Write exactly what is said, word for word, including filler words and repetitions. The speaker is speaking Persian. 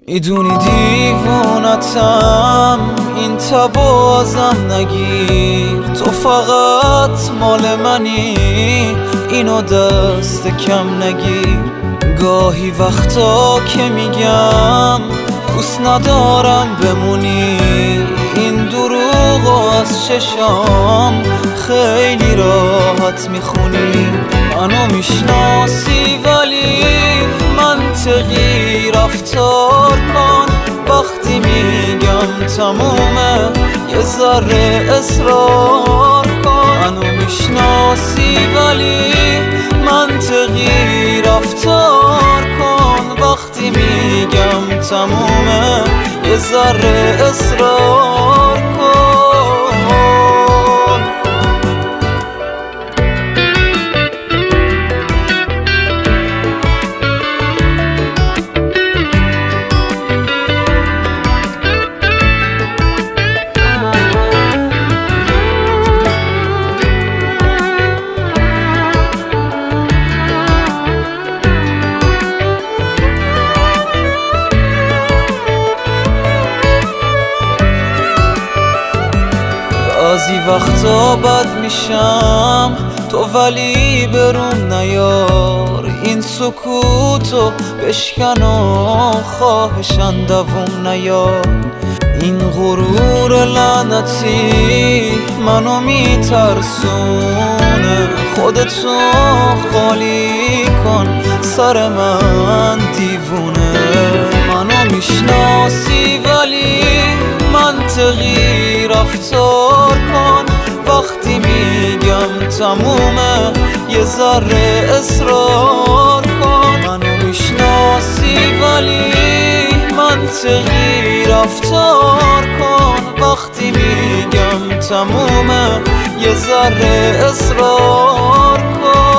میدونی دیوونتم، این تبو ازم نگیر. تو فقط مال منی، اینو دست کم نگیر. گاهی وقتا که میگم دوست ندارم بمونی، این دروغو از چشام خیلی راحت میخونی. منو میشناسی ولی منطقی رفتار کن. وقتی میگم تمومه یه ذره اصرار کن. منو میشناسی ولی منطقی رفتار کن. وقتی میگم تمومه یه ذره اصرار کن. بعضی وقتا بد میشم تو ولی بروم نیار. این سکوتو بشکن و خواهشن دووم نیار. این غرور لعنتی منو میترسونه. خودتو خالی کن سر من دیوونه. منو میشناسی ولی منطقی رفتار کن. وقتی میگم تمومه یه ذره اصرار کن. منو میشناسی ولی منطقی رفتار کن. وقتی میگم تمومه یه ذره اصرار کن.